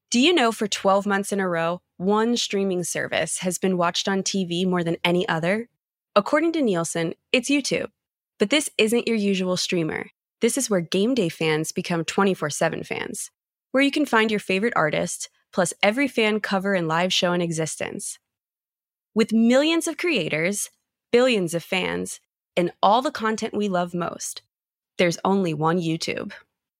Do you know for 12 months in a row, one streaming service has been watched on TV more than any other? According to Nielsen, it's YouTube. But this isn't your usual streamer. This is where game day fans become 24/7 fans, where you can find your favorite artist, plus every fan cover and live show in existence. With millions of creators, billions of fans, and all the content we love most, there's only one YouTube.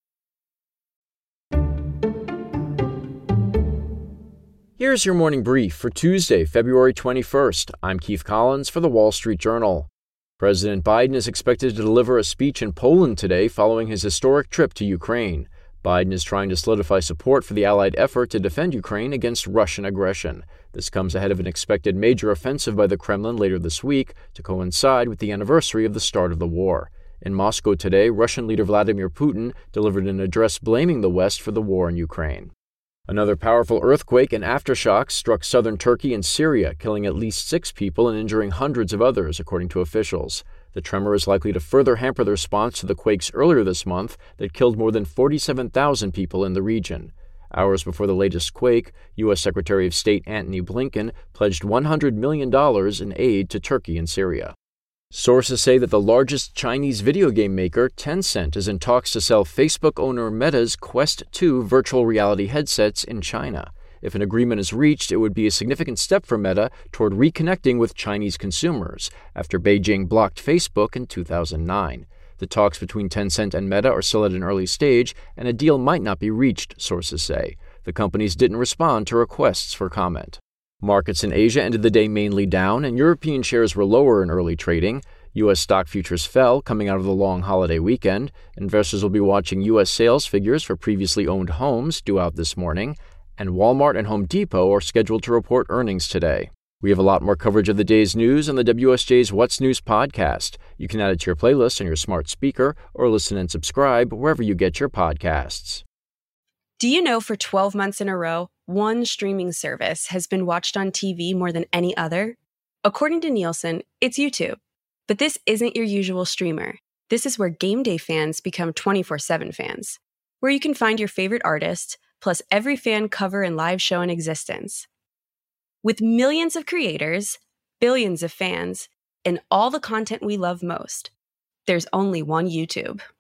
Here's your morning brief for Tuesday, February 21st. I'm Keith Collins for The Wall Street Journal. President Biden is expected to deliver a speech in Poland today following his historic trip to Ukraine. Biden is trying to solidify support for the Allied effort to defend Ukraine against Russian aggression. This comes ahead of an expected major offensive by the Kremlin later this week to coincide with the anniversary of the start of the war. In Moscow today, Russian leader Vladimir Putin delivered an address blaming the West for the war in Ukraine. Another powerful earthquake and aftershocks struck southern Turkey and Syria, killing at least 6 people and injuring hundreds of others, according to officials. The tremor is likely to further hamper the response to the quakes earlier this month that killed more than 47,000 people in the region. Hours before the latest quake, U.S. Secretary of State Antony Blinken pledged $100 million in aid to Turkey and Syria. Sources say that the largest Chinese video game maker, Tencent, is in talks to sell Facebook owner Meta's Quest 2 virtual reality headsets in China. If an agreement is reached, it would be a significant step for Meta toward reconnecting with Chinese consumers after Beijing blocked Facebook in 2009. The talks between Tencent and Meta are still at an early stage, and a deal might not be reached, sources say. The companies didn't respond to requests for comment. Markets in Asia ended the day mainly down, and European shares were lower in early trading. U.S. stock futures fell coming out of the long holiday weekend. Investors will be watching U.S. sales figures for previously owned homes due out this morning, and Walmart and Home Depot are scheduled to report earnings today. We have a lot more coverage of the day's news on the WSJ's What's News podcast. You can add it to your playlist on your smart speaker or listen and subscribe wherever you get your podcasts. Do you know for 12 months in a row, one streaming service has been watched on TV more than any other? According to Nielsen, it's YouTube. But this isn't your usual streamer. This is where game day fans become 24/7 fans, where you can find your favorite artist, plus every fan cover and live show in existence. With millions of creators, billions of fans, and all the content we love most, there's only one YouTube.